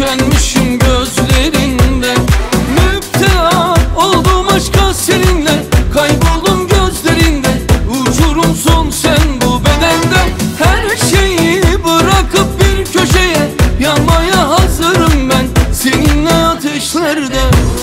tükenmişim gözlerinde. Müptela oldum aşka seninle, kayboldum gözlerinde. Uçurumsun sen bu bedende. Her şeyi bırakıp bir köşeye yanmaya hazırım ben seninle ateşlerde.